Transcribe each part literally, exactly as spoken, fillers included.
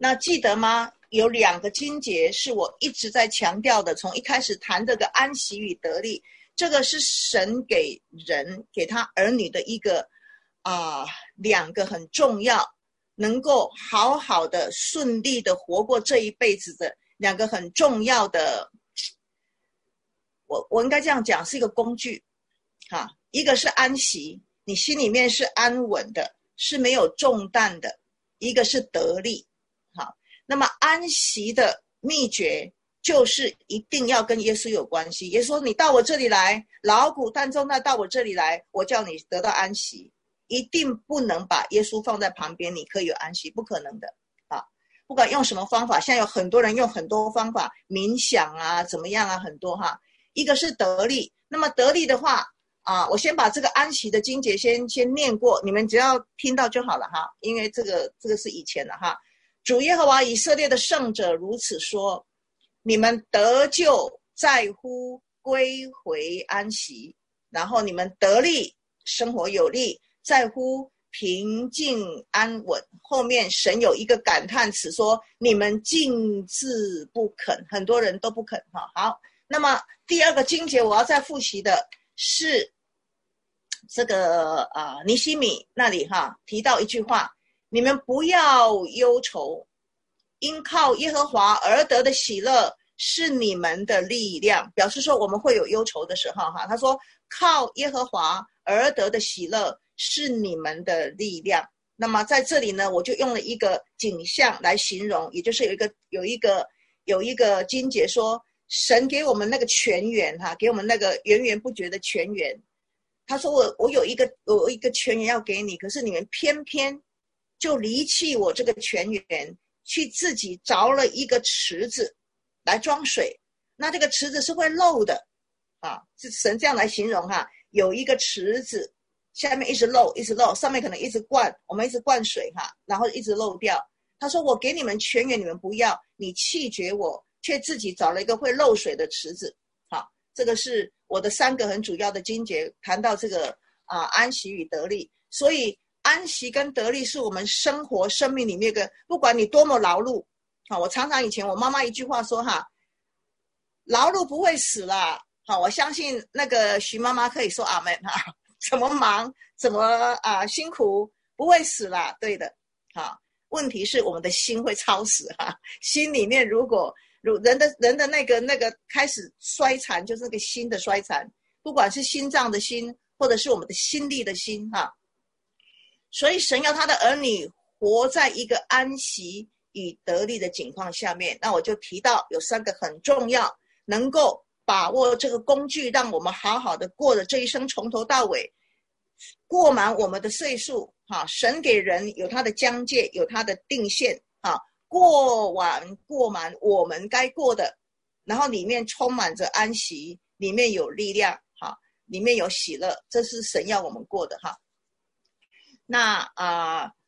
那记得吗？有两个经节是我一直在强调的，从一开始谈这个安息与得力，这个是神给人给他儿女的一个啊、呃、两个很重要，能够好好的顺利的活过这一辈子的两个很重要的，我我应该这样讲，是一个工具啊，一个是安息，你心里面是安稳的，是没有重担的；一个是得力。好，那么安息的秘诀就是一定要跟耶稣有关系。耶稣说：“你到我这里来，劳苦担重担到我这里来，我叫你得到安息。”一定不能把耶稣放在旁边，你可以有安息，不可能的啊！不管用什么方法，现在有很多人用很多方法，冥想啊，怎么样啊，很多哈。一个是得力，那么得力的话啊，我先把这个安息的经节先先念过，你们只要听到就好了哈，因为这个这个是以前的哈。主耶和华以色列的圣者如此说：你们得救在乎归回安息，然后你们得力，生活有力，在乎平静安稳。后面神有一个感叹词说：你们静置不肯，很多人都不肯哈。好，那么第二个经节我要再复习的是这个啊、呃、尼希米那里哈提到一句话：你们不要忧愁，因靠耶和华而得的喜乐是你们的力量。表示说我们会有忧愁的时候哈，他说靠耶和华而得的喜乐是你们的力量。那么在这里呢，我就用了一个景象来形容，也就是有一个有一个有一个经节说，神给我们那个泉源哈，给我们那个源源不绝的泉源。他说我我有一个有一个泉源要给你，可是你们偏偏就离弃我这个泉源，去自己凿了一个池子来装水。那这个池子是会漏的啊，是神这样来形容哈，有一个池子下面一直漏一直漏，上面可能一直灌，我们一直灌水哈，然后一直漏掉。他说我给你们泉源你们不要，你弃绝我，却自己找了一个会漏水的池子。好，这个是我的三个很主要的经节，谈到这个啊、呃、安息与得力。所以安息跟得力是我们生活生命里面的，不管你多么劳碌啊，我常常以前我妈妈一句话说哈，劳碌不会死啦。好，我相信那个徐妈妈可以说阿们哈，怎么忙怎么啊、呃、辛苦不会死啦，对的。好，问题是我们的心会超死哈，心里面如果如人的人的那个那个开始衰残，就是那个心的衰残，不管是心脏的心，或者是我们的心力的心哈。所以神要他的儿女活在一个安息与得力的境况下面。那我就提到有三个很重要，能够把握这个工具，让我们好好的过了这一生，从头到尾过满我们的岁数哈。神给人有他的疆界，有他的定线哈，过完过满我们该过的，然后里面充满着安息，里面有力量哈，里面有喜乐，这是神要我们过的哈。那啊、呃，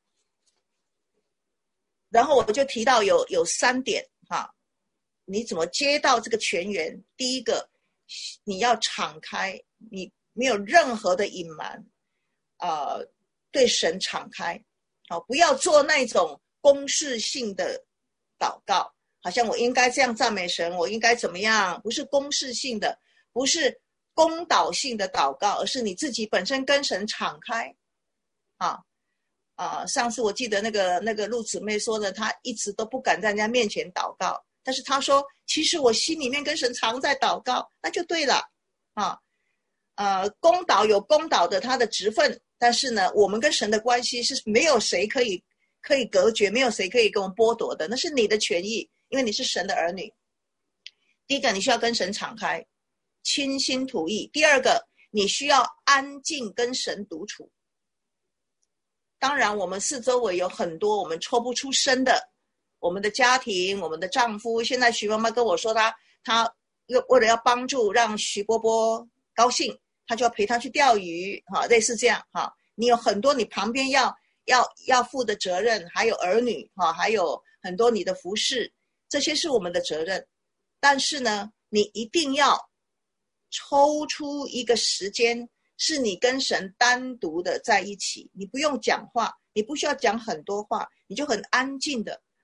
然后我就提到有有三点哈，你怎么接到这个泉源？第一个，你要敞开，你没有任何的隐瞒，呃，对神敞开，好，不要做那种公式性的祷告，好像我应该这样赞美神，我应该怎么样？不是公式性的，不是公导性的祷告，而是你自己本身跟神敞开。啊啊！上次我记得那个那个陆姊妹说的，她一直都不敢在人家面前祷告，但是她说，其实我心里面跟神常在祷告，那就对了啊。呃，公导有公导的他的职分，但是呢，我们跟神的关系是没有谁可以可以隔绝，没有谁可以跟我们剥夺的，那是你的权益，因为你是神的儿女。第一个，你需要跟神敞开，倾心吐意；第二个，你需要安静跟神独处。当然我们四周围有很多我们抽不出身的，我们的家庭，我们的丈夫。现在徐妈妈跟我说，她她为了要帮助让徐波波高兴，她就要陪他去钓鱼哈，类似这样哈。你有很多你旁边要要要负的责任，还有儿女哈，还有很多你的服侍，这些是我们的责任。但是呢，你一定要抽出一个时间，是你跟神单独的在一起，你不用讲话，你不需要讲很多话，你就很安静的，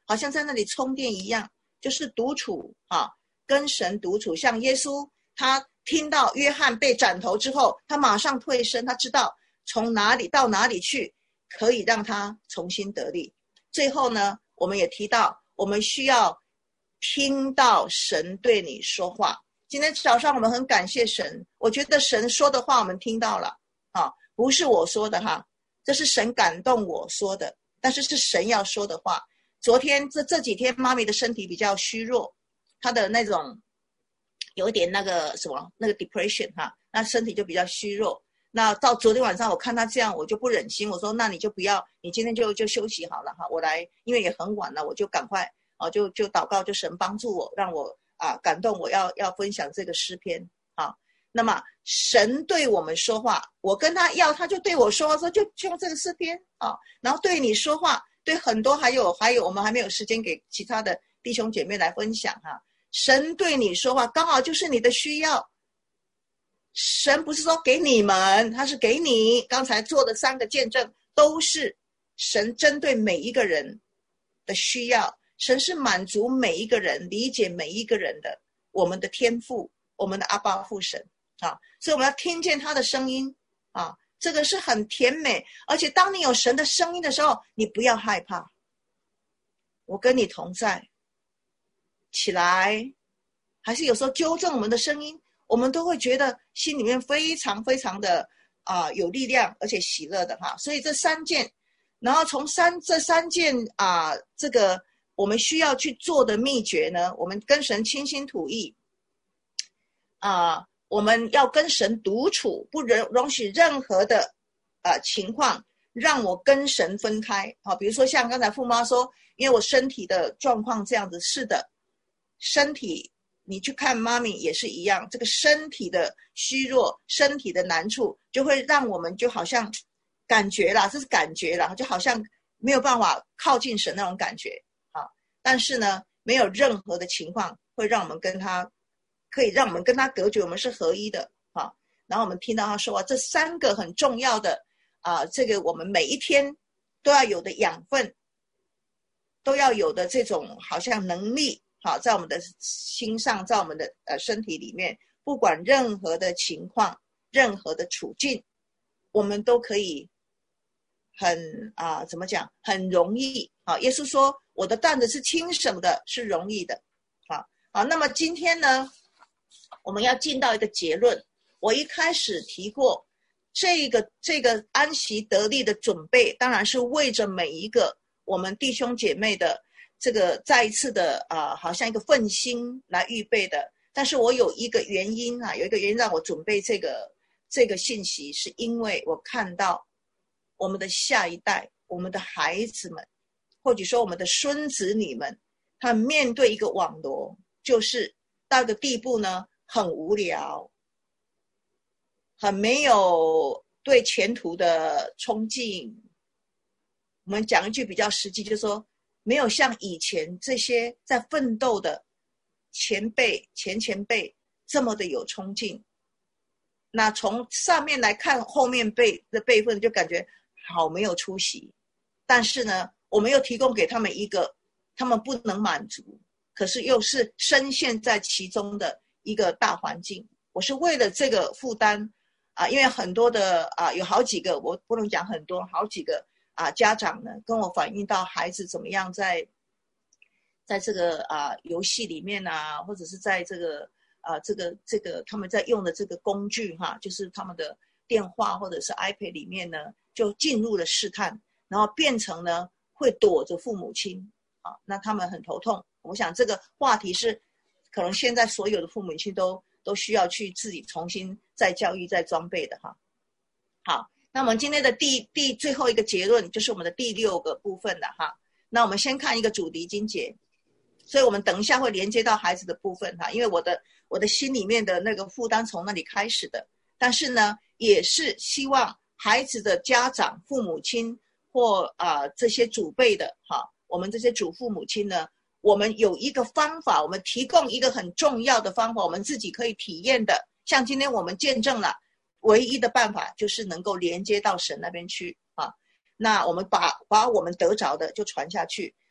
好像在那里充电一样，就是独处啊，跟神独处。像耶稣，他听到约翰被斩头之后，他马上退身，他知道从哪里到哪里去可以让他重新得力。最后呢，我们也提到我们需要听到神对你说话。今天早上我们很感谢神，我觉得神说的话我们听到了啊，不是我说的哈，这是神感动我说的，但是是神要说的话。昨天这这几天妈咪的身体比较虚弱，她的那种有一点那个什么那个 depression 哈，那身体就比较虚弱。那到昨天晚上我看她这样，我就不忍心，我说那你就不要，你今天就就休息好了哈，我来，因为也很晚了，我就赶快啊，就就祷告，就神帮助我，让我啊感动，我要要分享这个诗篇啊。那么神对我们说话，我跟他要，他就对我说话，说就用这个诗篇啊，然后对你说话，对很多还有还有我们还没有时间给其他的弟兄姐妹来分享哈、啊。神对你说话，刚好就是你的需要。神不是说给你们，他是给你。刚才做的三个见证都是神针对每一个人的需要，神是满足每一个人，理解每一个人的我们的天父，我们的阿爸父神啊，所以我们要听见他的声音啊，这个是很甜美。而且当你有神的声音的时候，你不要害怕，我跟你同在，起来。还是有时候纠正我们的声音，我们都会觉得心里面非常非常的啊、呃、有力量，而且喜乐的哈。所以这三件，然后从三这三件啊、呃，这个我们需要去做的秘诀呢，我们跟神倾心吐意啊、呃，我们要跟神独处，不容容许任何的啊、呃、情况让我跟神分开啊。比如说像刚才父妈说，因为我身体的状况这样子，是的，身体。你去看妈咪也是一样，这个身体的虚弱，身体的难处，就会让我们就好像感觉啦，这是感觉啦，就好像没有办法靠近神那种感觉啊。但是呢，没有任何的情况会让我们跟他，可以让我们跟他隔绝，我们是合一的啊。然后我们听到他说啊，这三个很重要的啊，这个我们每一天都要有的养分，都要有的这种好像能力。好，在我们的心上，在我们的呃身体里面，不管任何的情况，任何的处境，我们都可以很啊、呃，怎么讲，很容易啊。耶稣说：“我的担子是轻省的，是容易的。”啊啊，那么今天呢，我们要进到一个结论。我一开始提过，这个这个安息得力的准备，当然是为着每一个我们弟兄姐妹的。这个再一次的啊、呃，好像一个奋心来预备的。但是我有一个原因啊，有一个原因让我准备这个这个信息，是因为我看到我们的下一代，我们的孩子们，或者说我们的孙子女们，他们面对一个网罗，就是到一个地步呢，很无聊，很没有对前途的憧憬。我们讲一句比较实际，就是说。没有像以前这些在奋斗的前辈、前前辈这么的有冲劲。那从上面来看，后面辈的辈分就感觉好没有出息。但是呢，我们又提供给他们一个他们不能满足，可是又是深陷在其中的一个大环境。我是为了这个负担啊，因为很多的啊，有好几个，我不能讲很多，好几个。啊，家长呢跟我反映到孩子怎么样在，在这个啊游戏里面啊，或者是在这个啊这个这个他们在用的这个工具哈、啊，就是他们的电话或者是 iPad 里面呢，就进入了试探，然后变成呢会躲着父母亲啊，那他们很头痛。我想这个话题是可能现在所有的父母亲都都需要去自己重新再教育、再装备的哈。好。那我们今天的第第最后一个结论就是我们的第六个部分了哈。那我们先看一个主题经节，所以我们等一下会连接到孩子的部分哈，因为我的我的心里面的那个负担从那里开始的。但是呢，也是希望孩子的家长、父母亲或啊、呃、这些主辈的哈，我们这些主父母亲呢，我们有一个方法，我们提供一个很重要的方法，我们自己可以体验的。像今天我们见证了。唯一的办法就是能够连接到神那边去啊，那我们把把我们得着的就传下去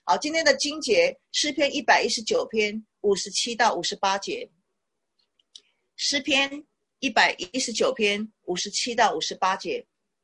好，今天的经节诗篇一百一十九篇五十七到五十八节，诗篇一百一十九篇五十七到五十八节。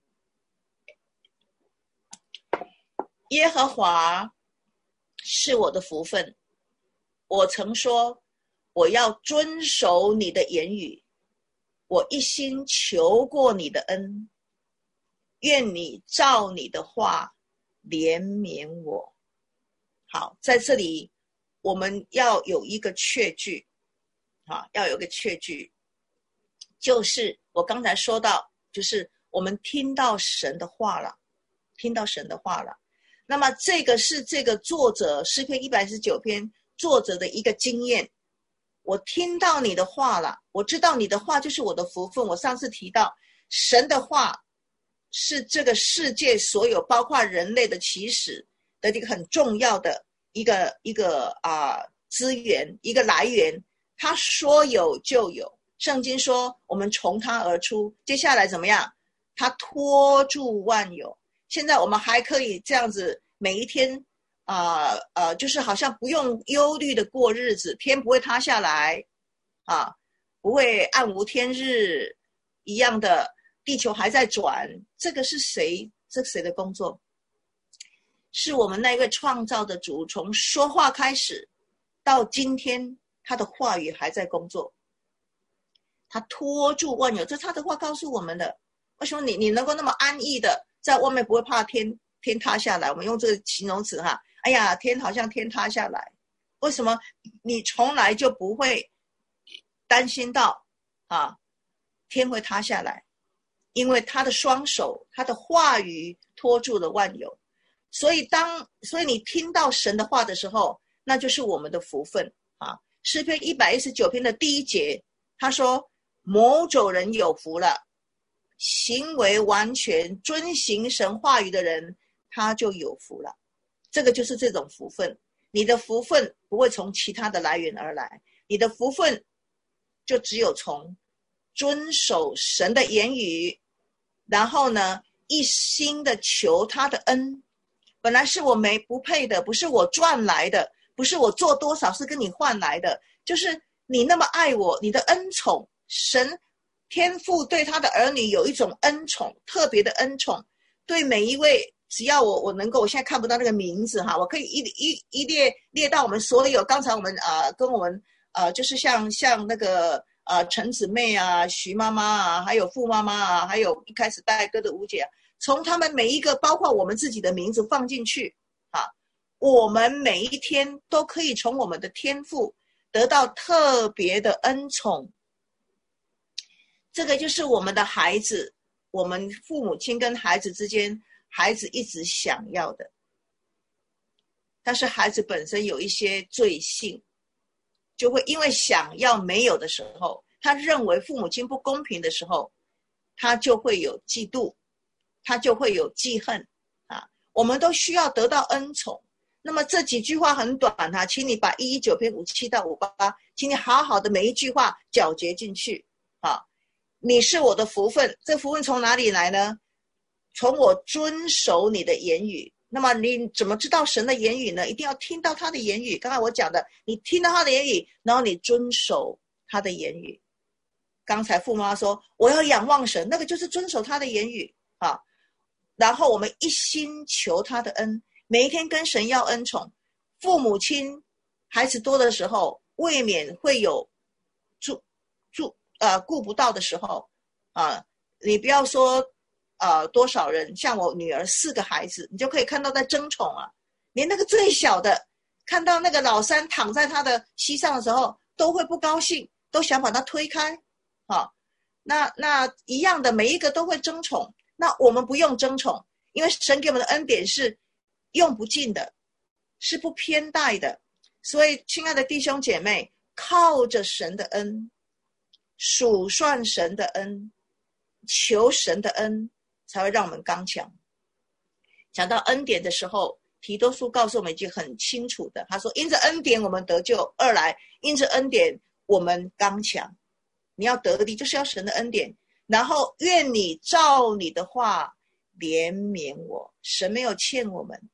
耶和华是我的福分，我曾说我要遵守你的言语，我一心求过你的恩，愿你照你的话怜悯我。好，在这里我们要有一个确据，啊，要有一个确据，就是我刚才说到，就是我们听到神的话了，听到神的话了。那么这个是这个作者诗篇一百一十九篇作者的一个经验，我听到你的话了，我知道你的话就是我的福分。我上次提到神的话是这个世界所有包括人类的起始的一个很重要的一个一个啊、呃、资源，一个来源，他说有就有。圣经说我们从他而出，接下来怎么样？他托住万有。现在我们还可以这样子每一天啊 呃, 呃就是好像不用忧虑的过日子，天不会塌下来啊，不会暗无天日一样的，地球还在转。这个是谁？这是谁的工作？是我们那位创造的主，从说话开始到今天他的话语还在工作，他托住万有，这是他的话告诉我们的。为什么你你能够那么安逸的在外面不会怕天天塌下来？我们用这个形容词哈，哎呀，天好像天塌下来。为什么你从来就不会担心到啊天会塌下来？因为他的双手，他的话语托住了万有。所以当所以你听到神的话的时候，那就是我们的福分啊。诗篇一百一十九篇的第一节，他说某种人有福了，行为完全遵行神话语的人，他就有福了。这个就是这种福分。你的福分不会从其他的来源而来，你的福分就只有从遵守神的言语，然后呢一心的求他的恩。本来是我没不配的，不是我赚来的，不是我做多少是跟你换来的，就是你那么爱我，你的恩宠，神天父对他的儿女有一种恩宠，特别的恩宠，对每一位，只要我我能够，我现在看不到那个名字哈，我可以一一一列列到我们所有。刚才我们呃跟我们呃就是像像那个呃陈姊妹啊、徐妈妈啊，还有傅妈妈啊，还有一开始带歌的吴姐啊，从他们每一个，包括我们自己的名字放进去啊，我们每一天都可以从我们的天父得到特别的恩宠。这个就是我们的孩子，我们父母亲跟孩子之间，孩子一直想要的。但是孩子本身有一些罪性，就会因为想要没有的时候，他认为父母亲不公平的时候，他就会有嫉妒，他就会有记恨啊。我们都需要得到恩宠。那么这几句话很短啊，请你把一一九篇五七到五八，请你好好的每一句话绞结进去啊。你是我的福分，这福分从哪里来呢？从我遵守你的言语。那么你怎么知道神的言语呢？一定要听到他的言语。刚才我讲的，你听到他的言语，然后你遵守他的言语。刚才父妈说我要仰望神，那个就是遵守他的言语啊。然后我们一心求他的恩，每一天跟神要恩宠。父母亲孩子多的时候，未免会有住住呃顾不到的时候啊。你不要说呃多少人，像我女儿四个孩子，你就可以看到在争宠啊。连那个最小的看到那个老三躺在他的膝上的时候，都会不高兴，都想把他推开啊。那那一样的，每一个都会争宠。那我们不用争宠，因为神给我们的恩典是用不尽的，是不偏待的。所以亲爱的弟兄姐妹，靠着神的恩，数算神的恩，求神的恩，才会让我们刚强。讲到恩典的时候，提多书告诉我们一句很清楚的，他说因着恩典我们得救，二来因着恩典我们刚强。你要得力就是要神的恩典，然后愿你照你的话怜悯我。神没有欠我们，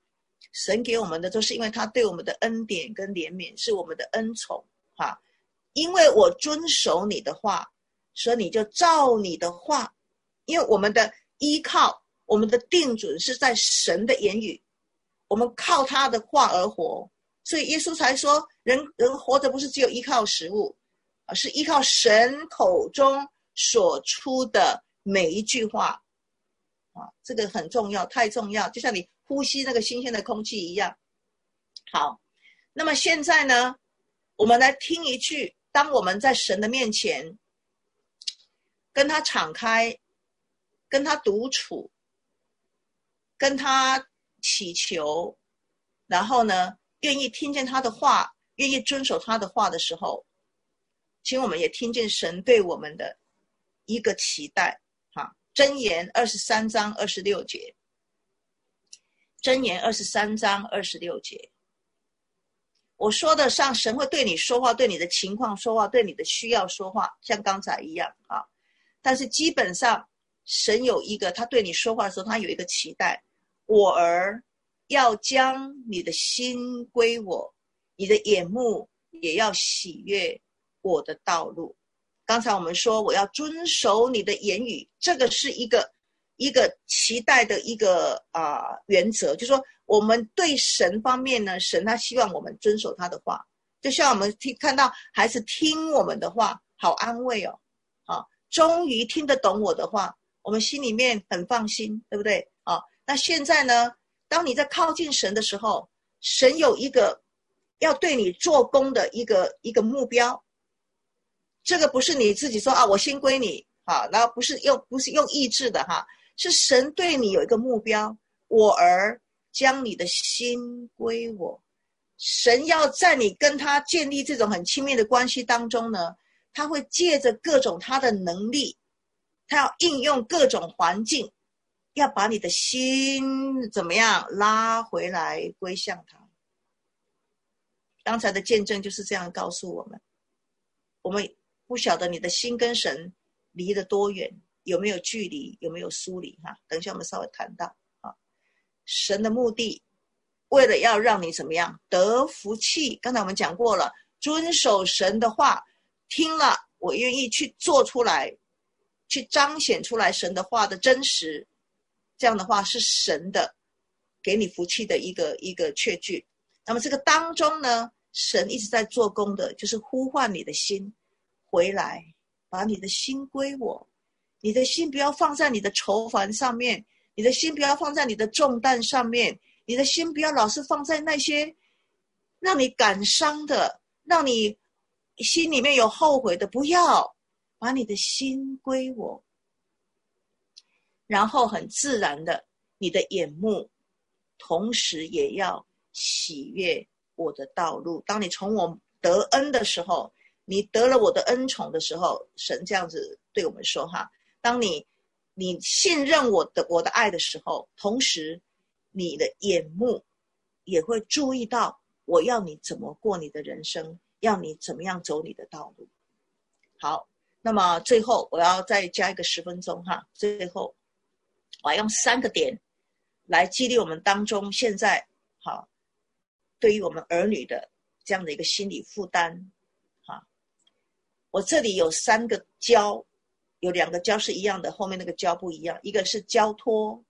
神给我们的都是因为他对我们的恩典跟怜悯，是我们的恩宠啊。因为我遵守你的话，所以你就照你的话，因为我们的依靠，我们的定准是在神的言语，我们靠他的话而活，所以耶稣才说，人人活着不是只有依靠食物，而是依靠神口中所出的每一句话啊，这个很重要，太重要，就像你呼吸那个新鲜的空气一样。好，那么现在呢，我们来听一句，当我们在神的面前跟他敞开，跟他独处，跟他祈求，然后呢愿意听见他的话，愿意遵守他的话的时候，请我们也听见神对我们的一个期待。箴言二十三章二十六节，箴言二十三章二十六节，我说的上，神会对你说话，对你的情况说话，对你的需要说话，像刚才一样啊。但是基本上神有一个，他对你说话的时候，他有一个期待，我儿要将你的心归我，你的眼目也要喜悦我的道路。刚才我们说我要遵守你的言语，这个是一个一个期待的一个啊、呃、原则，就是说我们对神方面呢，神他希望我们遵守他的话，就像我们听看到孩子听我们的话，好安慰哦，啊，终于听得懂我的话，我们心里面很放心，对不对？啊，那现在呢，当你在靠近神的时候，神有一个要对你做工的一个一个目标。这个不是你自己说啊，我心归你啊，然后不是用不是用意志的哈，是神对你有一个目标，我儿将你的心归我。神要在你跟他建立这种很亲密的关系当中呢，他会借着各种他的能力，他要应用各种环境，要把你的心怎么样拉回来归向他。刚才的见证就是这样告诉我们，我们不晓得你的心跟神离得多远，有没有距离，有没有疏离哈？等一下我们稍微谈到啊，神的目的为了要让你怎么样得福气，刚才我们讲过了，遵守神的话，听了我愿意去做出来，去彰显出来神的话的真实，这样的话是神的给你福气的一个一个确据。那么这个当中呢，神一直在做工的，就是呼唤你的心回来，把你的心归我，你的心不要放在你的愁烦上面，你的心不要放在你的重担上面，你的心不要老是放在那些让你感伤的，让你心里面有后悔的，不要，把你的心归我。然后很自然的，你的眼目同时也要喜悦我的道路。当你从我得恩的时候，你得了我的恩宠的时候，神这样子对我们说哈，当你你信任我的我的爱的时候，同时你的眼目也会注意到我要你怎么过你的人生，要你怎么样走你的道路。好，那么最后我要再加一个十分钟哈，最后我要用三个点来激励我们当中现在好对于我们儿女的这样的一个心理负担。我这里有三个交，有两个交是一样的，后面那个交不一样，一个是交托，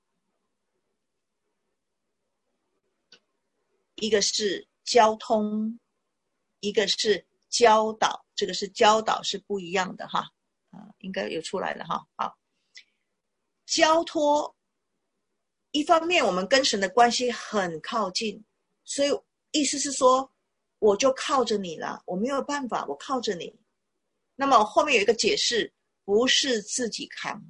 一个是交通，一个是教导，这个是教导是不一样的哈，啊，应该有出来了哈。好，交托，一方面我们跟神的关系很靠近，所以意思是说，我就靠着你了，我没有办法，我靠着你。那么后面有一个解释，不是自己扛。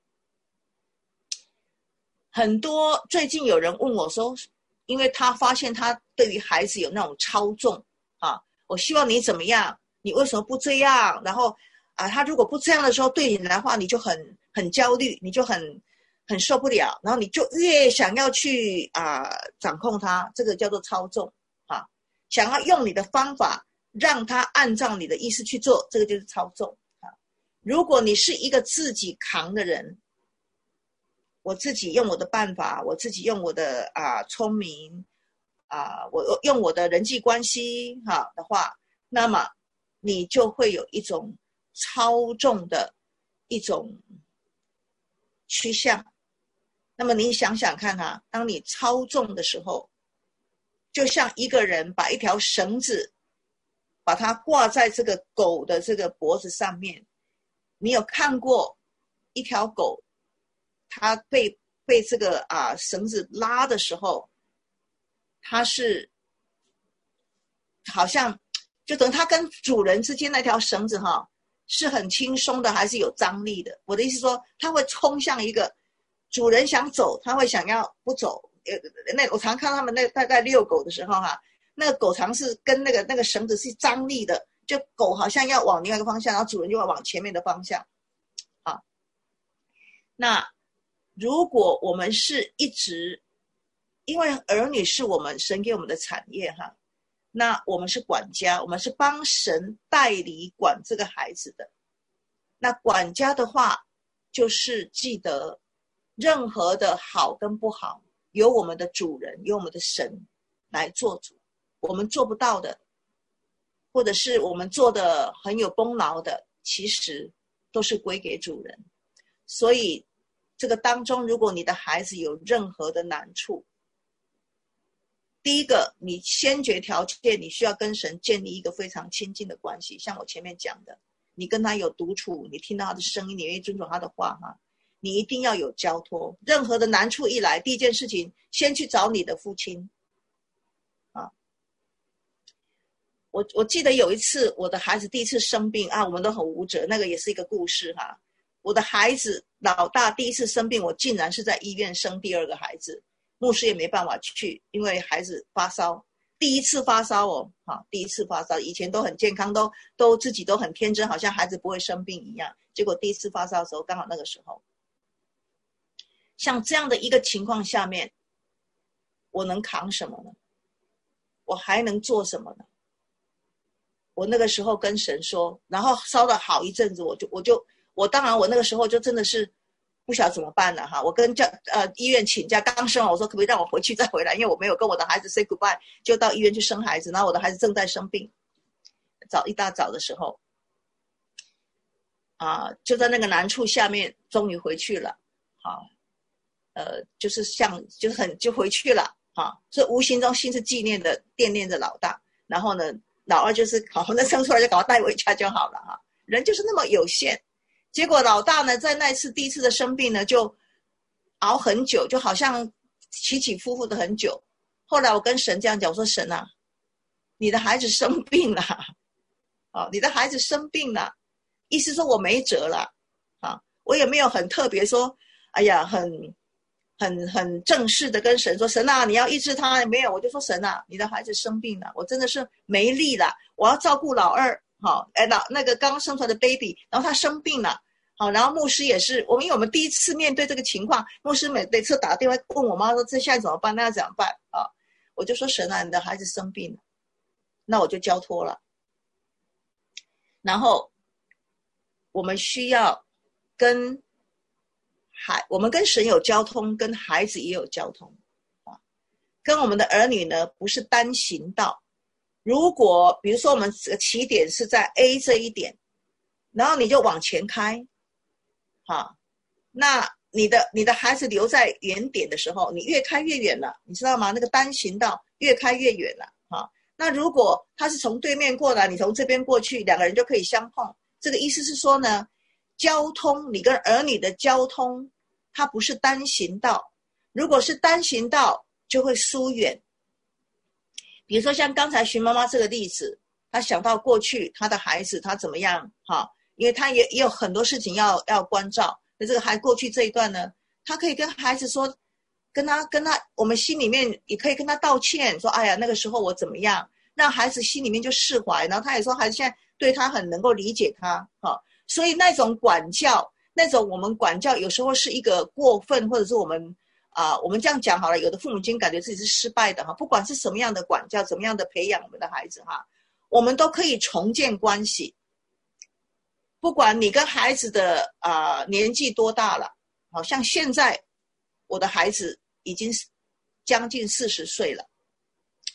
很多最近有人问我说，因为他发现他对于孩子有那种操纵啊，我希望你怎么样，你为什么不这样？然后啊，他如果不这样的时候，对你来话你就很很焦虑，你就很很受不了，然后你就越想要去啊掌控他，这个叫做操纵啊，想要用你的方法让他按照你的意思去做，这个就是操纵啊。如果你是一个自己扛的人，我自己用我的办法，我自己用我的啊聪明， 啊，我用我的人际关系哈的话，那么你就会有一种操纵的一种趋向。那么你想想看哈、啊，当你操纵的时候，就像一个人把一条绳子把它挂在这个狗的这个脖子上面，你有看过一条狗它被被这个啊绳子拉的时候，它是好像就等它跟主人之间那条绳子哈是很轻松的，还是有张力的？我的意思说，它会冲向一个主人想走，它会想要不走。那我常看他们那大概遛狗的时候哈，那个狗常是跟那个那个绳子是张力的，就狗好像要往另外一个方向，然后主人就要往前面的方向。啊，那如果我们是一直，因为儿女是我们神给我们的产业哈，那我们是管家，我们是帮神代理管这个孩子的。那管家的话，就是记得任何的好跟不好，由我们的主人，由我们的神来做主。我们做不到的，或者是我们做的很有功劳的，其实都是归给主人。所以这个当中，如果你的孩子有任何的难处，第一个，你先决条件，你需要跟神建立一个非常亲近的关系。像我前面讲的，你跟他有独处，你听到他的声音，你愿意遵守他的话哈，你一定要有交托。任何的难处一来，第一件事情，先去找你的父亲。啊，我我记得有一次，我的孩子第一次生病啊，我们都很无责，那个也是一个故事哈。我的孩子老大第一次生病，我竟然是在医院生第二个孩子。牧师也没办法去，因为孩子发烧，第一次发烧哦，哈，第一次发烧，以前都很健康，都都自己都很天真，好像孩子不会生病一样。结果第一次发烧的时候，刚好那个时候，像这样的一个情况下面，我能扛什么呢？我还能做什么呢？我那个时候跟神说，然后烧了好一阵子，我就我就我当然我那个时候就真的是。不晓得怎么办了哈，我跟教呃医院请假，刚生完我说可不可以让我回去再回来，因为我没有跟我的孩子 say goodbye， 就到医院去生孩子，然后我的孩子正在生病，早一大早的时候，啊、呃，就在那个难处下面，终于回去了，好，呃，就是像就是很就回去了，哈，所以无形中心是纪念的惦念着老大，然后呢，老二就是好，那生出来就搞带回家就好了哈，人就是那么有限。结果老大呢，在那一次第一次的生病呢，就熬很久，就好像起起伏伏的很久。后来我跟神这样讲，我说神啊，你的孩子生病了，哦，你的孩子生病了，意思说我没辙了，啊，我也没有很特别说，哎呀，很很很正式的跟神说，神啊，你要医治他，没有，我就说神啊，你的孩子生病了，我真的是没力了，我要照顾老二。好，哎，老那个刚刚生出来的 baby， 然后他生病了，好，然后牧师也是，我们因为我们第一次面对这个情况，牧师每每次打电话问我妈说这现在怎么办，那要怎么办啊？我就说神啊，你的孩子生病了，那我就交托了。然后我们需要跟孩，我们跟神有交通，跟孩子也有交通啊，跟我们的儿女呢不是单行道。如果比如说我们起点是在 A 这一点，然后你就往前开，好，那你的你的孩子留在原点的时候，你越开越远了，你知道吗？那个单行道越开越远了，好，那如果他是从对面过来，你从这边过去，两个人就可以相碰。这个意思是说呢，交通，你跟儿女的交通，它不是单行道，如果是单行道，就会疏远。比如说像刚才徐妈妈这个例子，她想到过去她的孩子她怎么样哈，因为她也也有很多事情要要关照，那这个还过去这一段呢，她可以跟孩子说，跟他跟他我们心里面也可以跟他道歉，说哎呀那个时候我怎么样，让孩子心里面就释怀，然后他也说孩子现在对他很能够理解他哈，所以那种管教，那种我们管教有时候是一个过分，或者是我们啊、呃，我们这样讲好了，有的父母亲感觉自己是失败的哈，不管是什么样的管教，怎么样的培养我们的孩子哈，我们都可以重建关系。不管你跟孩子的啊、呃、年纪多大了，好像现在我的孩子已经将近四十岁了，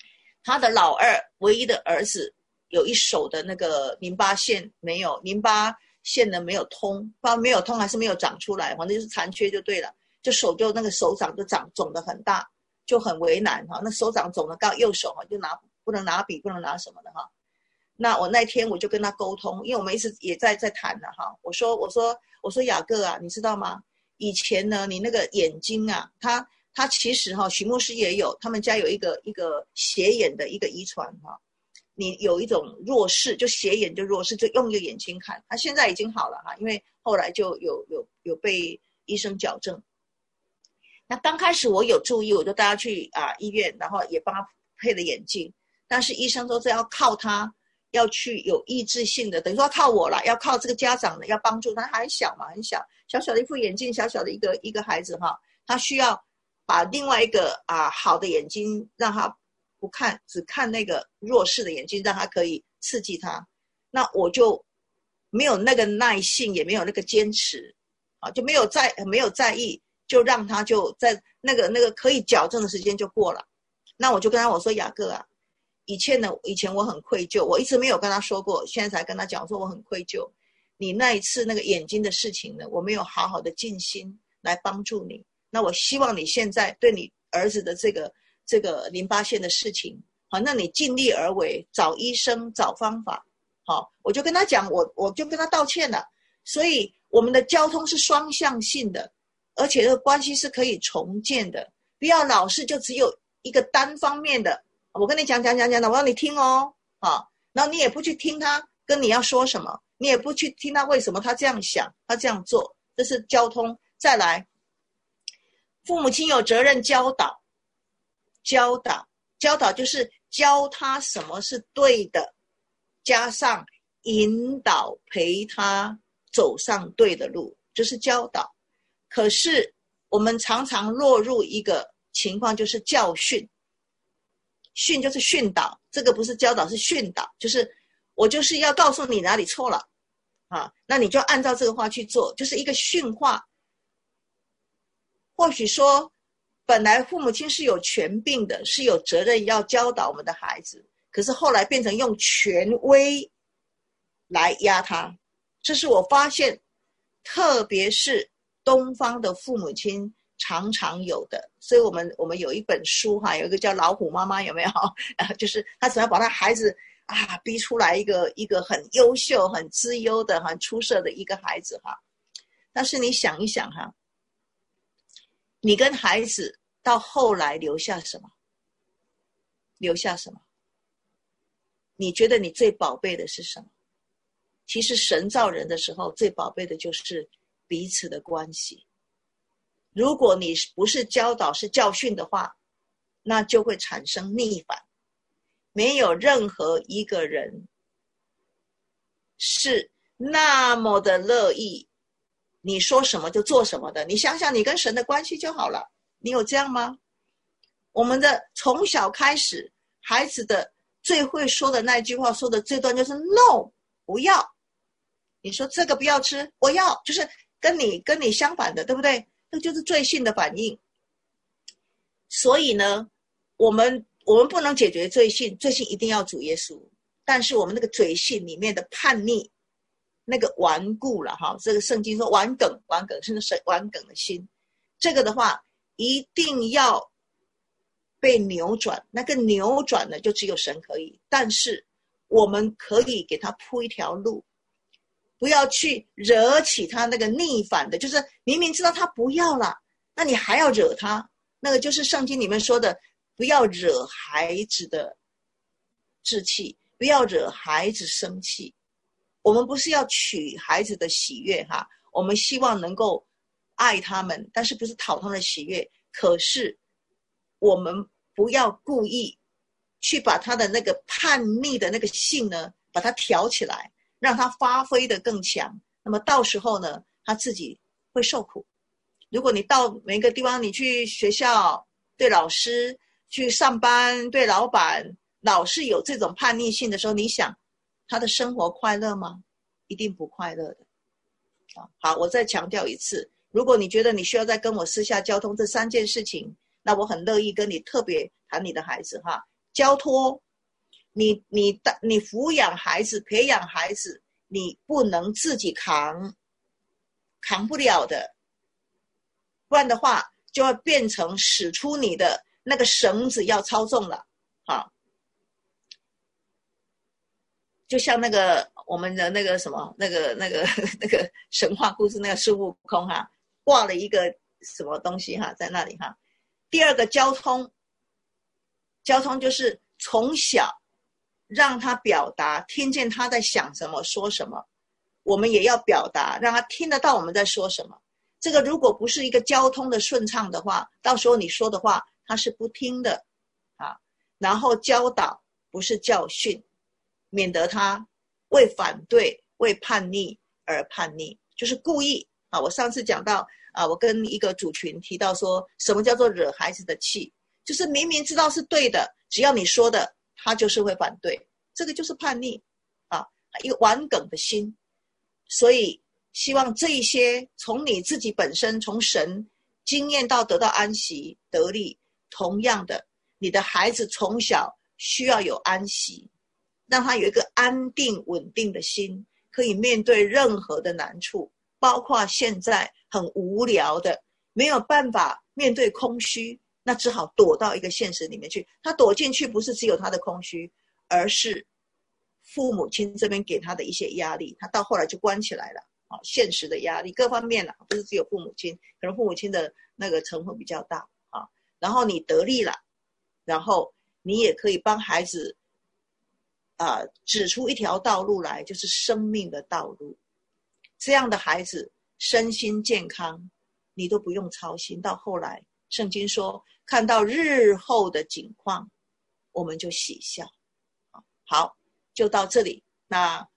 他的老二唯一的儿子有一手的那个淋巴腺没有，淋巴腺呢没有通，不知道没有通还是没有长出来，反正就是残缺就对了，就手就那个手掌就长肿得很大，就很为难哈。那手掌肿得到右手哈，就拿不能拿笔，不能拿什么的哈。那我那天我就跟他沟通，因为我们一直也在在谈了哈。我说我说我说雅各啊，你知道吗？以前呢，你那个眼睛啊，他他其实哈，许牧师也有，他们家有一个一个斜眼的一个遗传哈。你有一种弱视，就斜眼就弱视，就用一个眼睛看。他现在已经好了哈，因为后来就有有有被医生矫正。那刚开始我有注意，我就带他去啊医院，然后也帮他配了眼镜，但是医生都是要靠他。要去有意志性的，等于说要靠我了，要靠这个家长呢，要帮助他，还小嘛，很小，小小的一副眼镜，小小的一个一个孩子哈，他需要把另外一个啊好的眼睛让他不看，只看那个弱势的眼睛，让他可以刺激他。那我就没有那个耐性，也没有那个坚持啊，就没有在没有在意，就让他就在那个那个可以矫正的时间就过了。那我就跟他我说雅各啊。以前呢，以前我很愧疚，我一直没有跟他说过，现在才跟他讲说我很愧疚。你那一次那个眼睛的事情呢，我没有好好的尽心来帮助你。那我希望你现在对你儿子的这个这个淋巴腺的事情，好，那你尽力而为，找医生，找方法。好，我就跟他讲，我我就跟他道歉了。所以我们的交通是双向性的，而且这个关系是可以重建的，不要老是就只有一个单方面的。我跟你讲讲讲讲的，我让你听哦，啊，然后你也不去听他跟你要说什么，你也不去听他为什么他这样想，他这样做，这是交通。再来，父母亲有责任教导，教导，教导就是教他什么是对的，加上引导陪他走上对的路，这是教导。可是我们常常落入一个情况，就是教训。训就是训导，这个不是教导，是训导，就是我就是要告诉你哪里错了啊，那你就按照这个话去做，就是一个训话。或许说本来父母亲是有权柄的，是有责任要教导我们的孩子，可是后来变成用权威来压他，这是我发现特别是东方的父母亲常常有的。所以我们我们有一本书哈，有一个叫老虎妈妈，有没有？啊，就是他怎么把他孩子啊逼出来一个一个很优秀、很资优的、很出色的一个孩子哈。但是你想一想哈，你跟孩子到后来留下什么？留下什么？你觉得你最宝贝的是什么？其实神造人的时候，最宝贝的就是彼此的关系。如果你不是教导，是教训的话，那就会产生逆反。没有任何一个人是那么的乐意你说什么就做什么的。你想想你跟神的关系就好了，你有这样吗？我们的从小开始，孩子的最会说的那句话说的最多就是 no， 不要。你说这个不要吃，我要，就是跟你跟你相反的，对不对？这就是罪性的反应。所以呢，我们我们不能解决罪性，罪性一定要主耶稣。但是我们那个罪性里面的叛逆，那个顽固了哈，这个圣经说顽梗，顽梗是神顽梗的心，这个的话一定要被扭转。那个扭转呢，就只有神可以。但是我们可以给他铺一条路。不要去惹起他那个逆反的，就是明明知道他不要了，那你还要惹他，那个就是圣经里面说的，不要惹孩子的志气，不要惹孩子生气。我们不是要取孩子的喜悦哈，我们希望能够爱他们，但是不是讨他们的喜悦。可是我们不要故意去把他的那个叛逆的那个性呢，把它挑起来，让他发挥得更强，那么到时候呢，他自己会受苦。如果你到每个地方，你去学校对老师，去上班对老板，老是有这种叛逆性的时候，你想他的生活快乐吗？一定不快乐的。好，我再强调一次，如果你觉得你需要再跟我私下交通这三件事情，那我很乐意跟你特别谈你的孩子哈。 交托，你你你抚养孩子，培养孩子，你不能自己扛，扛不了的，不然的话就会变成使出你的那个绳子要操纵了啊！就像那个我们的那个什么那个那个那个神话故事那个孙悟空哈、啊，挂了一个什么东西哈、啊，在那里哈、啊。第二个交通，交通就是从小让他表达，听见他在想什么说什么，我们也要表达，让他听得到我们在说什么。这个如果不是一个交通的顺畅的话，到时候你说的话他是不听的啊。然后教导不是教训，免得他为反对为叛逆而叛逆，就是故意啊。我上次讲到啊，我跟一个组群提到说，什么叫做惹孩子的气，就是明明知道是对的，只要你说的他就是会反对，这个就是叛逆啊，一个顽梗的心。所以希望这一些从你自己本身从神经验到得到安息得力，同样的你的孩子从小需要有安息，让他有一个安定稳定的心，可以面对任何的难处，包括现在很无聊的没有办法面对空虚，那只好躲到一个现实里面去。他躲进去不是只有他的空虚，而是父母亲这边给他的一些压力，他到后来就关起来了啊，现实的压力各方面啦，不是只有父母亲，可能父母亲的那个成分比较大啊。然后你得力了，然后你也可以帮孩子啊、呃、指出一条道路来，就是生命的道路。这样的孩子身心健康，你都不用操心。到后来圣经说看到日后的景况我们就喜笑。好，就到这里。那